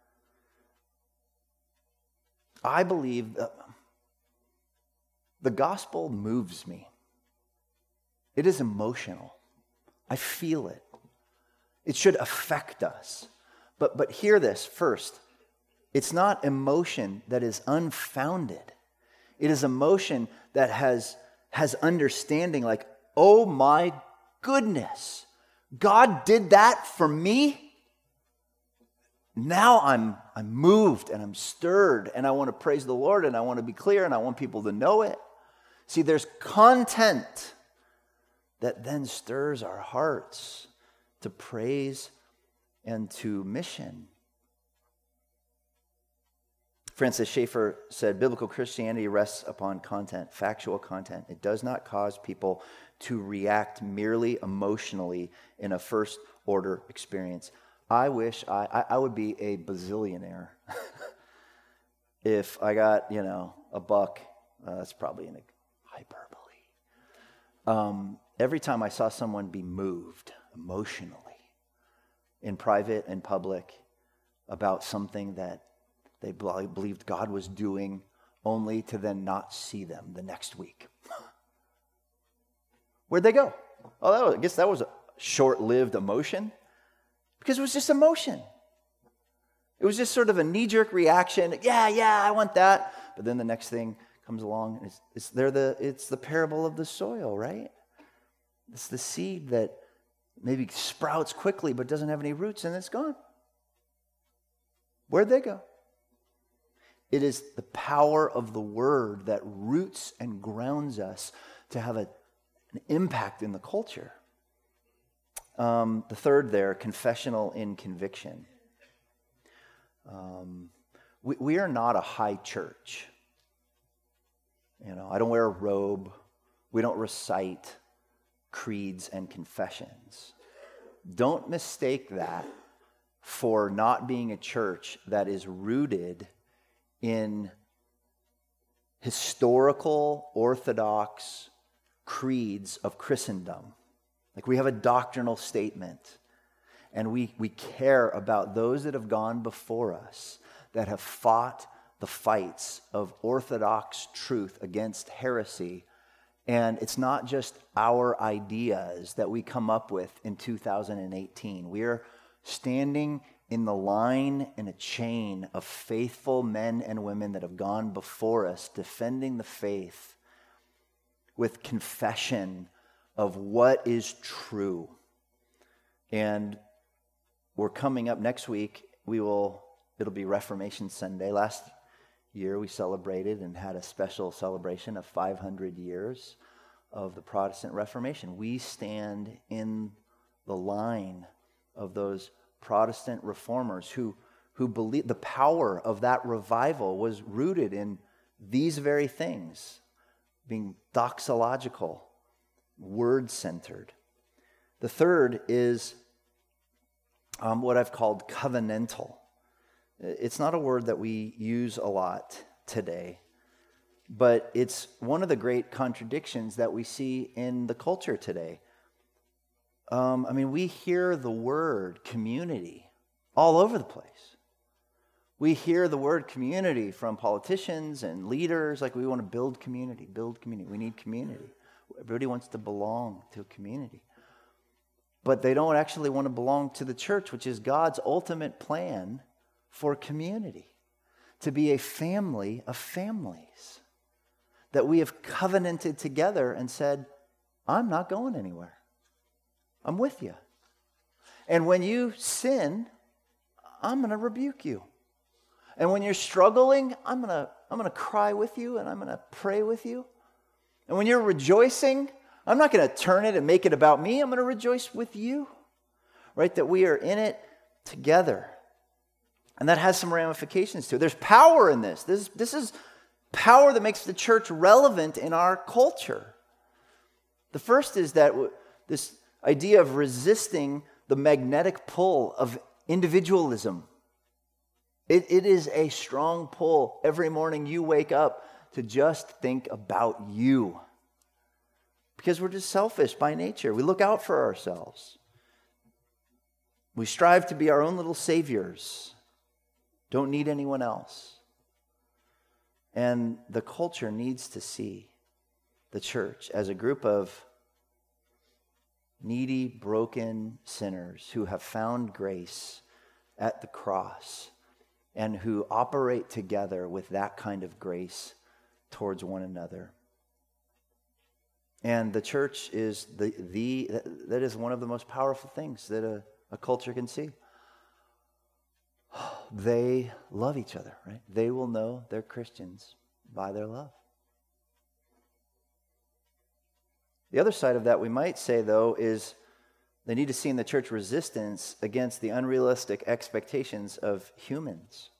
I believe that the gospel moves me. It is emotional. I feel it. It should affect us. But, but hear this first. It's not emotion that is unfounded. It is emotion that has, has understanding like, oh my goodness, God did that for me? Now I'm, I'm moved and I'm stirred and I want to praise the Lord and I want to be clear and I want people to know it. See, there's content that then stirs our hearts to praise and to mission. Francis Schaeffer said, biblical Christianity rests upon content, factual content. It does not cause people to react merely emotionally in a first-order experience. I wish I, I, I would be a bazillionaire if I got, you know, a buck. Uh, that's probably an hyperbole. Um, every time I saw someone be moved emotionally in private and public about something that they believed God was doing, only to then not see them the next week. Where'd they go? Oh, that was, I guess that was a short-lived emotion. Because it was just emotion. It was just sort of a knee-jerk reaction. Yeah, yeah, I want that. But then the next thing comes along, and it's, it's, they're the, it's the parable of the soil, right? It's the seed that maybe sprouts quickly but doesn't have any roots, and it's gone. Where'd they go? It is the power of the word that roots and grounds us to have a, an impact in the culture. Um, the third there, confessional in conviction. Um, we, we are not a high church. You know, I don't wear a robe. We don't recite creeds and confessions. Don't mistake that for not being a church that is rooted in historical, orthodox creeds of Christendom. Like we have a doctrinal statement, and we, we care about those that have gone before us, that have fought the fights of orthodox truth against heresy. And it's not just our ideas that we come up with in two thousand eighteen. We are standing in the line and a chain of faithful men and women that have gone before us, defending the faith with confession of what is true. And we're coming up next week. We will it'll be Reformation Sunday. Last year we celebrated and had a special celebration of five hundred years of the Protestant Reformation. We stand in the line of those Protestant reformers who, who believe the power of that revival was rooted in these very things, being doxological, word-centered. The third is um, what I've called covenantal. It's not a word that we use a lot today, but it's one of the great contradictions that we see in the culture today. Um, I mean, we hear the word community all over the place. We hear the word community from politicians and leaders, like we want to build community, build community. We need community. Everybody wants to belong to a community. But they don't actually want to belong to the church, which is God's ultimate plan for community, to be a family of families, that we have covenanted together and said, I'm not going anywhere. I'm with you. And when you sin, I'm going to rebuke you. And when you're struggling, I'm going to I'm going to cry with you and I'm going to pray with you. And when you're rejoicing, I'm not going to turn it and make it about me. I'm going to rejoice with you. Right? That we are in it together. And that has some ramifications to it. There's power in this. This, this is power that makes the church relevant in our culture. The first is that this idea of resisting the magnetic pull of individualism. It, it is a strong pull. Every morning you wake up to just think about you. Because we're just selfish by nature. We look out for ourselves. We strive to be our own little saviors. Don't need anyone else. And the culture needs to see the church as a group of needy, broken sinners who have found grace at the cross and who operate together with that kind of grace towards one another. And the church is the, the that is one of the most powerful things that a, a culture can see. They love each other, right? They will know they're Christians by their love. The other side of that, we might say, though, is they need to see in the church resistance against the unrealistic expectations of humans.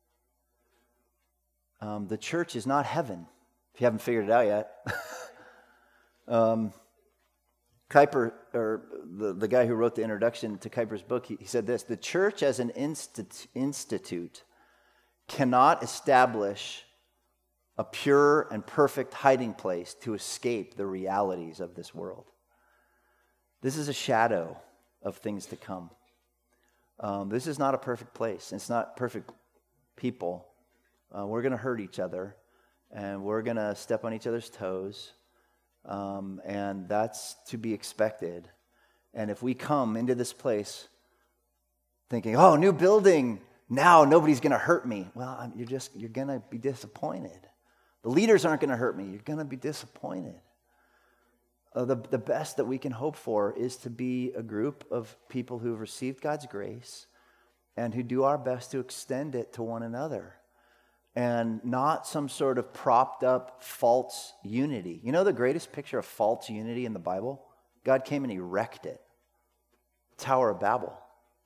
Um, the church is not heaven, if you haven't figured it out yet. um, Kuyper, or the, the guy who wrote the introduction to Kuyper's book, he, he said this: the church as an instit- institute cannot establish a pure and perfect hiding place to escape the realities of this world. This is a shadow of things to come. Um, this is not a perfect place. It's not perfect people. Uh, we're going to hurt each other, and we're going to step on each other's toes, um, and that's to be expected. And if we come into this place thinking, oh, new building, now nobody's going to hurt me, well, I'm, you're just, you're going to be disappointed. The leaders aren't going to hurt me. You're going to be disappointed. Uh, the, the best that we can hope for is to be a group of people who have received God's grace and who do our best to extend it to one another, and not some sort of propped up false unity. You know the greatest picture of false unity in the Bible? God came and he wrecked it. Tower of Babel.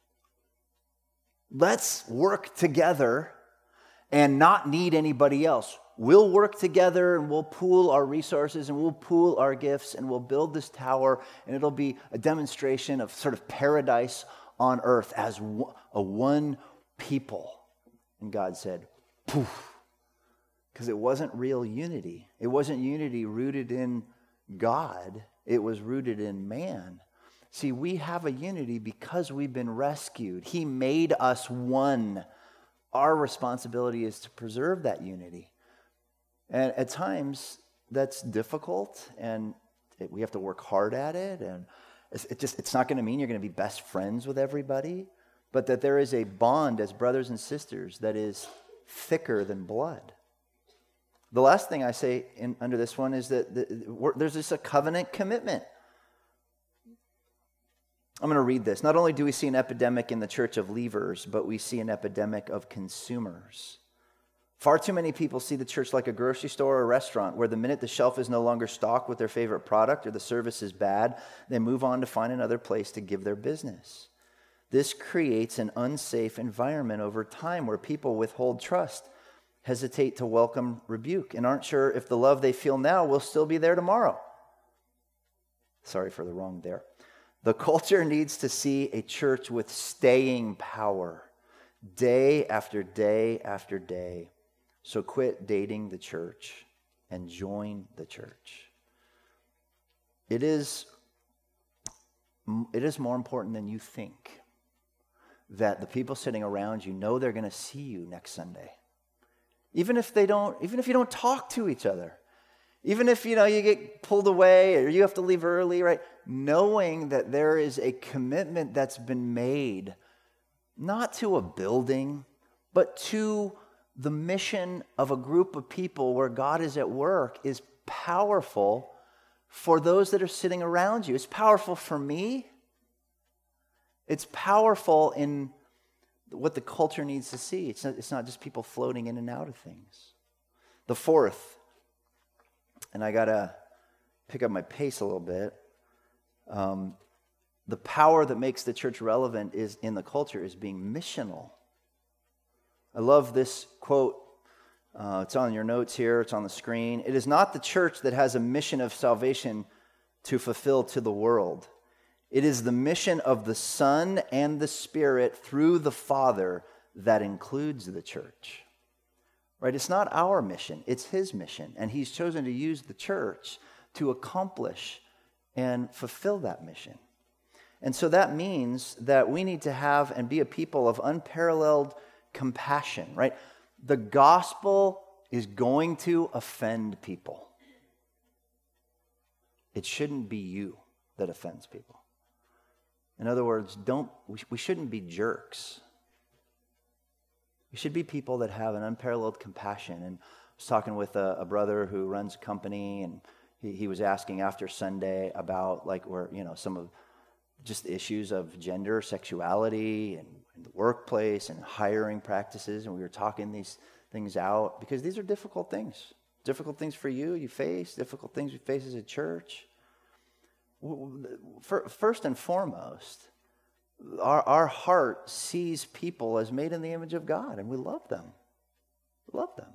Let's work together and not need anybody else. We'll work together and we'll pool our resources and we'll pool our gifts and we'll build this tower, and it'll be a demonstration of sort of paradise on earth as a one people. And God said, poof, because it wasn't real unity. It wasn't unity rooted in God. It was rooted in man. See, we have a unity because we've been rescued. He made us one. Our responsibility is to preserve that unity. And at times, that's difficult, and it, we have to work hard at it. And it's, it just, it's not going to mean you're going to be best friends with everybody, but that there is a bond as brothers and sisters that is thicker than blood. The last thing I say in, under this one is that the, there's just a covenant commitment. I'm going to read this. Not only do we see an epidemic in the church of leavers, but we see an epidemic of consumers. Far too many people see the church like a grocery store or a restaurant where the minute the shelf is no longer stocked with their favorite product or the service is bad, they move on to find another place to give their business. This creates an unsafe environment over time where people withhold trust, hesitate to welcome rebuke, and aren't sure if the love they feel now will still be there tomorrow. Sorry for the wrong there. The culture needs to see a church with staying power, day after day after day. So quit dating the church and join the church. It is, it is more important than you think that the people sitting around you know they're going to see you next Sunday. Even if they don't, even if you don't talk to each other. Even if, you know, you get pulled away or you have to leave early, right? Knowing that there is a commitment that's been made, not to a building, but to the mission of a group of people where God is at work is powerful for those that are sitting around you. It's powerful for me. It's powerful in what the culture needs to see. It's not, it's not just people floating in and out of things. The fourth, and I got to pick up my pace a little bit, um, the power that makes the church relevant is in the culture is being missional. I love this quote. Uh, it's on your notes here. It's on the screen. It is not the church that has a mission of salvation to fulfill to the world. It is the mission of the Son and the Spirit through the Father that includes the church. Right? It's not our mission. It's His mission. And He's chosen to use the church to accomplish and fulfill that mission. And so that means that we need to have and be a people of unparalleled compassion, right? The gospel is going to offend people. It shouldn't be you that offends people. In other words, don't we shouldn't be jerks. We should be people that have an unparalleled compassion. And I was talking with a, a brother who runs a company, and he, he was asking after Sunday about like where, you know, some of just issues of gender, sexuality, and in the workplace and hiring practices. And we were talking these things out because these are difficult things. Difficult things for you, you face, difficult things we face as a church. First and foremost, our, our heart sees people as made in the image of God, and we love them. We love them.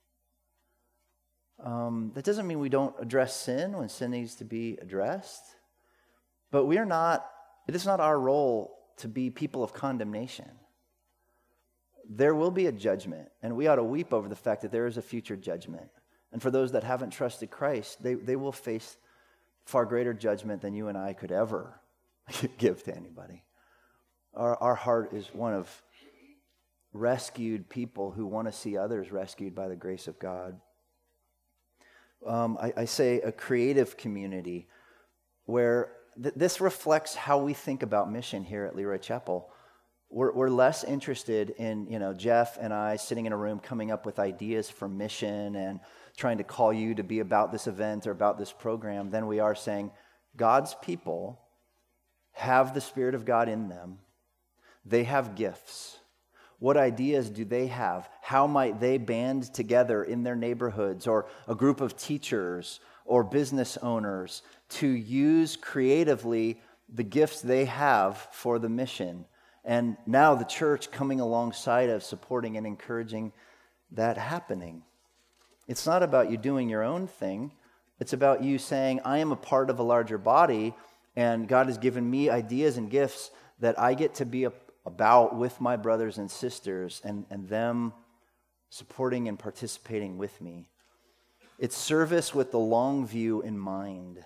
Um, that doesn't mean we don't address sin when sin needs to be addressed, but we are not, it is not our role to be people of condemnation. There will be a judgment, and we ought to weep over the fact that there is a future judgment. And for those that haven't trusted Christ, they, they will face far greater judgment than you and I could ever give to anybody. Our, our heart is one of rescued people who want to see others rescued by the grace of God. Um, I, I say a creative community where th- this reflects how we think about mission here at Leroy Chapel. We're, we're less interested in, you know, Jeff and I sitting in a room coming up with ideas for mission and trying to call you to be about this event or about this program than we are saying God's people have the Spirit of God in them. They have gifts. What ideas do they have? How might they band together in their neighborhoods or a group of teachers or business owners to use creatively the gifts they have for the mission? And now the church coming alongside of supporting and encouraging that happening. It's not about you doing your own thing. It's about you saying, I am a part of a larger body, and God has given me ideas and gifts that I get to be a, about with my brothers and sisters, and, and them supporting and participating with me. It's service with the long view in mind.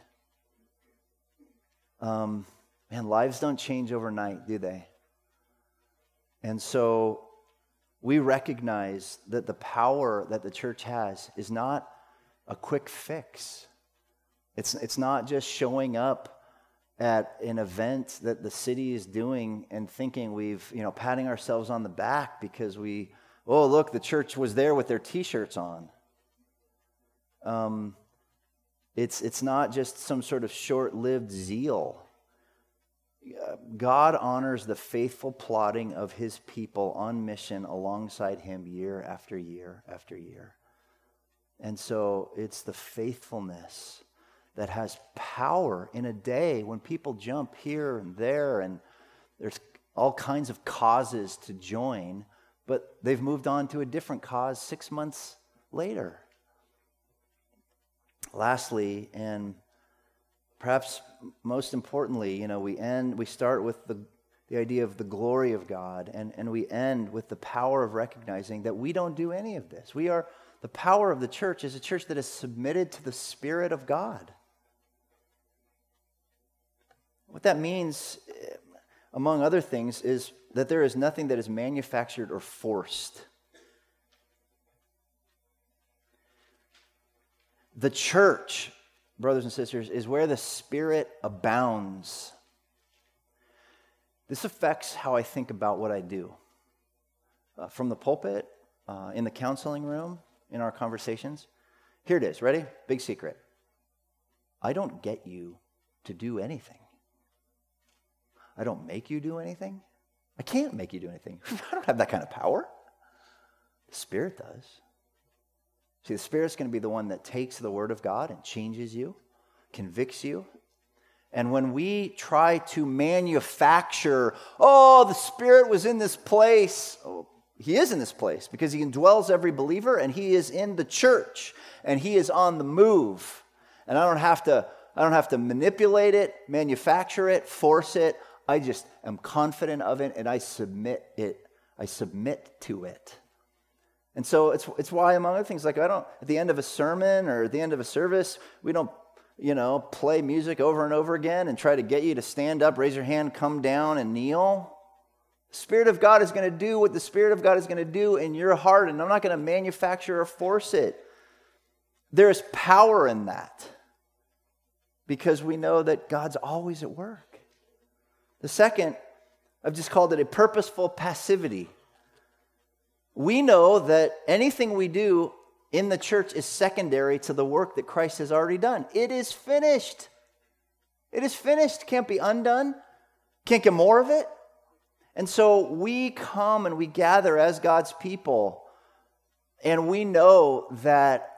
Um, man, lives don't change overnight, do they? And so we recognize that the power that the church has is not a quick fix. It's, it's not just showing up at an event that the city is doing and thinking we've, you know, patting ourselves on the back because we, oh, look, the church was there with their t-shirts on. Um, it's, it's not just some sort of short-lived zeal. God honors the faithful plodding of his people on mission alongside him year after year after year. And so it's the faithfulness that has power in a day when people jump here and there and there's all kinds of causes to join, but they've moved on to a different cause six months later. Lastly, and perhaps most importantly, you know, we end, we start with the, the idea of the glory of God, and, and we end with the power of recognizing that we don't do any of this. We are, the power of the church is a church that is submitted to the Spirit of God. What that means, among other things, is that there is nothing that is manufactured or forced. The church, brothers and sisters, is where the Spirit abounds. This affects how I think about what I do. Uh, from the pulpit, uh, in the counseling room, in our conversations. Here it is, ready? Big secret. I don't get you to do anything. I don't make you do anything. I can't make you do anything. I don't have that kind of power. The Spirit does. See, the Spirit's going to be the one that takes the Word of God and changes you, convicts you. And when we try to manufacture, oh, the Spirit was in this place. Oh, he is in this place because he indwells every believer, and he is in the church, and he is on the move. And I don't have to, I don't have to manipulate it, manufacture it, force it. I just am confident of it, and I submit it. I submit to it. And so it's it's why, among other things, like I don't, at the end of a sermon or at the end of a service, we don't, you know, play music over and over again and try to get you to stand up, raise your hand, come down, and kneel. The Spirit of God is going to do what the Spirit of God is going to do in your heart, and I'm not going to manufacture or force it. There is power in that because we know that God's always at work. The second, I've just called it a purposeful passivity. We know that anything we do in the church is secondary to the work that Christ has already done. It is finished. It is finished. Can't be undone. Can't get more of it. And so we come and we gather as God's people, and we know that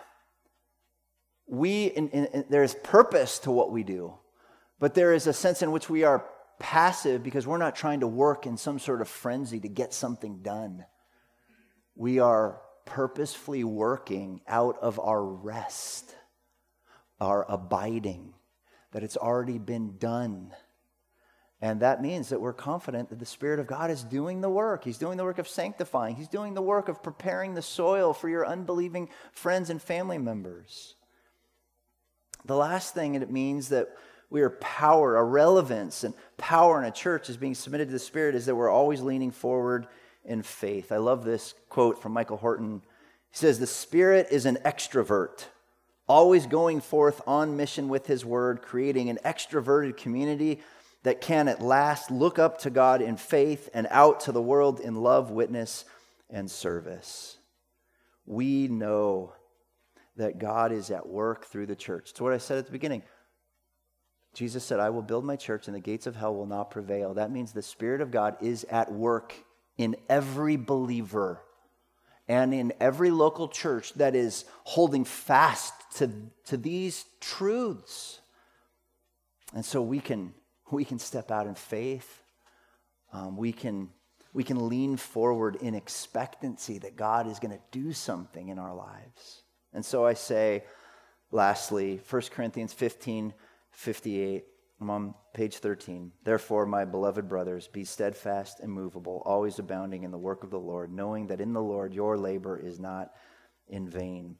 we in, in, in, there is purpose to what we do, but there is a sense in which we are passive because we're not trying to work in some sort of frenzy to get something done. We are purposefully working out of our rest, our abiding, that it's already been done. And that means that we're confident that the Spirit of God is doing the work. He's doing the work of sanctifying. He's doing the work of preparing the soil for your unbelieving friends and family members. The last thing it means that we are power, our relevance and power in a church is being submitted to the Spirit is that we're always leaning forward in faith. I love this quote from Michael Horton. He says, "The Spirit is an extrovert, always going forth on mission with his word, creating an extroverted community that can at last look up to God in faith and out to the world in love, witness, and service." We know that God is at work through the church. It's what I said at the beginning. Jesus said, "I will build my church and the gates of hell will not prevail." That means the Spirit of God is at work in every believer and in every local church that is holding fast to, to these truths. And so we can we can step out in faith. Um, we can we can lean forward in expectancy that God is going to do something in our lives. And so I say, lastly, First Corinthians fifteen fifty-eight. I'm on page thirteen. "Therefore, my beloved brothers, be steadfast, immovable, always abounding in the work of the Lord, knowing that in the Lord your labor is not in vain."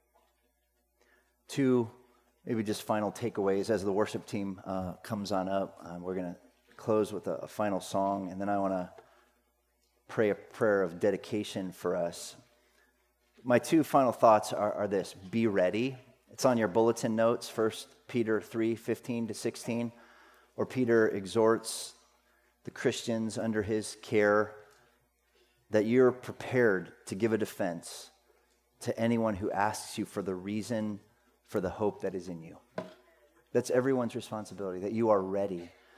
Two, maybe just final takeaways as the worship team uh, comes on up. Um, we're going to close with a, a final song, and then I want to pray a prayer of dedication for us. My two final thoughts are, are this: be ready. It's on your bulletin notes, First Peter three fifteen to sixteen, where Peter exhorts the Christians under his care that you're prepared to give a defense to anyone who asks you for the reason for the hope that is in you. That's everyone's responsibility, that you are ready.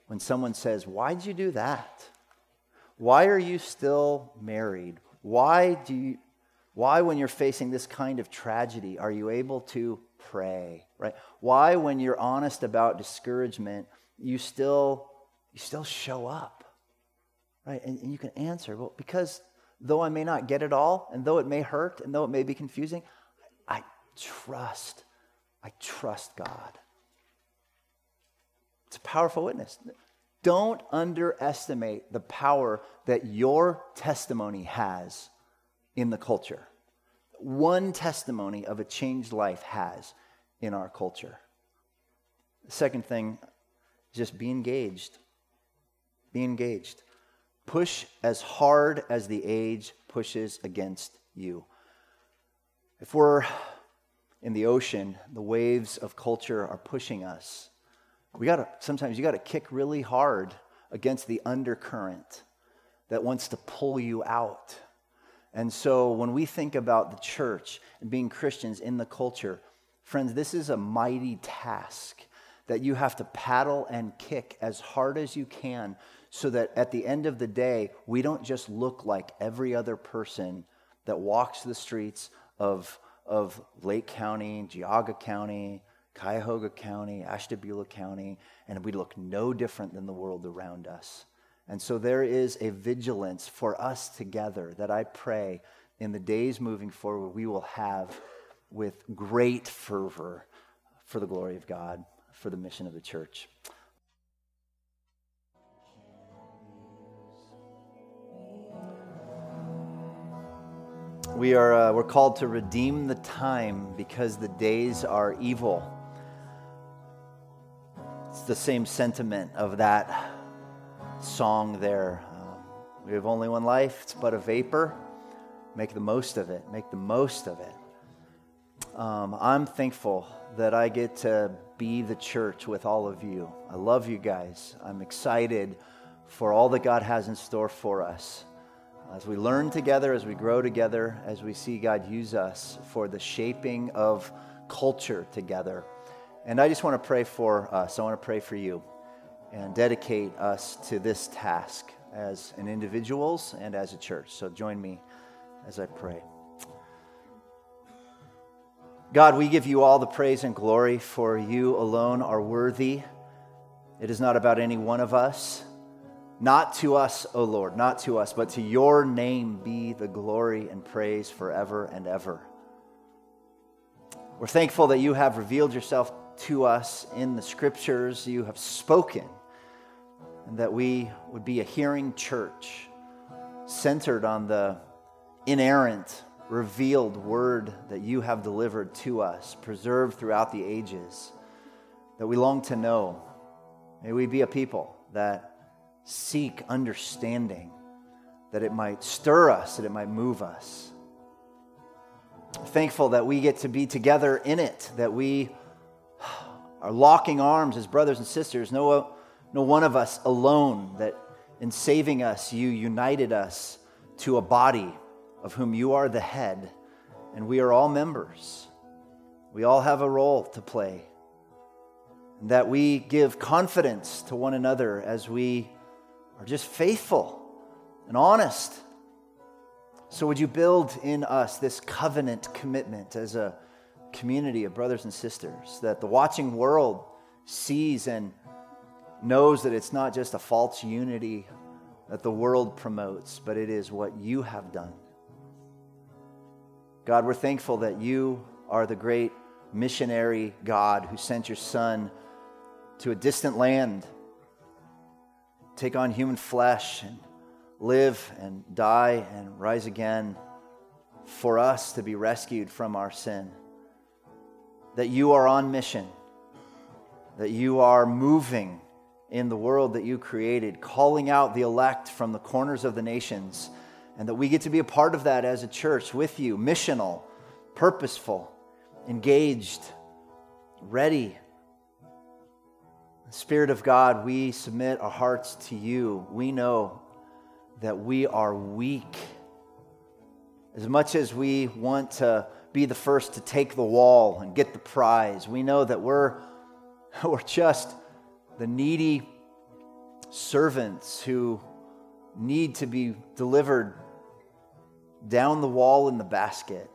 when someone says, why'd you do that? Why are you still married? Why do you, why when you're facing this kind of tragedy are you able to pray, right? Why when you're honest about discouragement, you still, you still show up, right? And, and you can answer, well, because though I may not get it all, and though it may hurt, and though it may be confusing, I trust, I trust God. It's a powerful witness. Don't underestimate the power that your testimony has in the culture. One testimony of a changed life has in our culture. The second thing is just be engaged. Be engaged. Push as hard as the age pushes against you. If we're in the ocean, the waves of culture are pushing us. We gotta, sometimes you gotta kick really hard against the undercurrent that wants to pull you out. And so when we think about the church and being Christians in the culture, friends, this is a mighty task that you have to paddle and kick as hard as you can so that at the end of the day, we don't just look like every other person that walks the streets of, of Lake County, Geauga County, Cuyahoga County, Ashtabula County, and we look no different than the world around us. And so there is a vigilance for us together that I pray in the days moving forward we will have with great fervor for the glory of God, for the mission of the church. We are uh, we're called to redeem the time because the days are evil. It's the same sentiment of that song there. Um, we have only one life. It's but a vapor. Make the most of it. Make the most of it. Um, I'm thankful that I get to be the church with all of you. I love you guys. I'm excited for all that God has in store for us. As we learn together, as we grow together, as we see God use us for the shaping of culture together. And I just want to pray for us. I want to pray for you and dedicate us to this task as an individuals and as a church. So join me as I pray. God, we give you all the praise and glory, for you alone are worthy. It is not about any one of us. Not to us, O Lord, not to us, but to your name be the glory and praise forever and ever. We're thankful that you have revealed yourself to us in the scriptures. You have spoken, and that we would be a hearing church centered on the inerrant, revealed word that you have delivered to us, preserved throughout the ages, that we long to know. May we be a people that seek understanding, that it might stir us, that it might move us. Thankful that we get to be together in it, that we are locking arms as brothers and sisters. No, no one of us alone, that in saving us, you united us to a body of whom you are the head, and we are all members. We all have a role to play, and that we give confidence to one another as we are just faithful and honest. So would you build in us this covenant commitment as a community of brothers and sisters, that the watching world sees and knows that it's not just a false unity that the world promotes, but it is what you have done. God, we're thankful that you are the great missionary God who sent your Son to a distant land, take on human flesh and live and die and rise again for us to be rescued from our sin. That you are on mission, that you are moving in the world that you created, calling out the elect from the corners of the nations, and that we get to be a part of that as a church with you, missional, purposeful, engaged, ready. Spirit of God, we submit our hearts to you. We know that we are weak. As much as we want to be the first to take the wall and get the prize, we know that we're, we're just the needy servants who need to be delivered down the wall in the basket.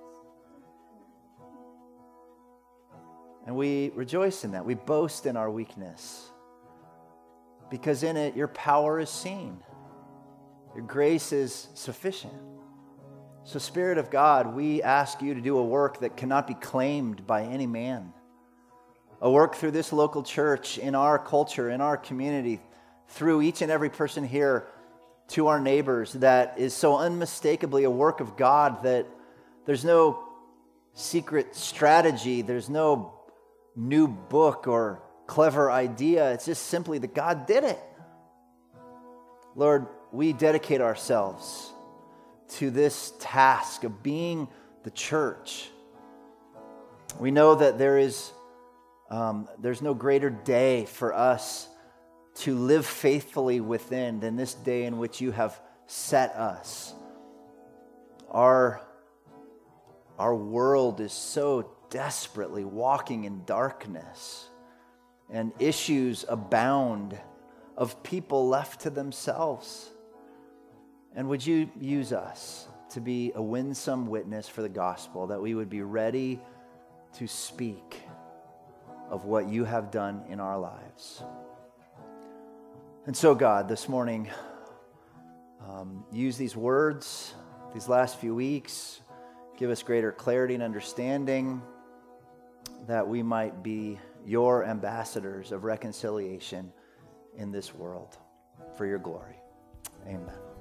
And we rejoice in that. We boast in our weakness, because in it your power is seen. Your grace is sufficient. So, Spirit of God, we ask you to do a work that cannot be claimed by any man. A work through this local church, in our culture, in our community, through each and every person here, to our neighbors, that is so unmistakably a work of God that there's no secret strategy, there's no new book or clever idea. It's just simply that God did it. Lord, we dedicate ourselves to this task of being the church. We know that there is um, there's no greater day for us to live faithfully within than this day in which you have set us. Our, our world is so desperately walking in darkness, and issues abound of people left to themselves. And would you use us to be a winsome witness for the gospel, that we would be ready to speak of what you have done in our lives. And so, God, this morning, um, use these words, these last few weeks, give us greater clarity and understanding, that we might be your ambassadors of reconciliation in this world for your glory. Amen.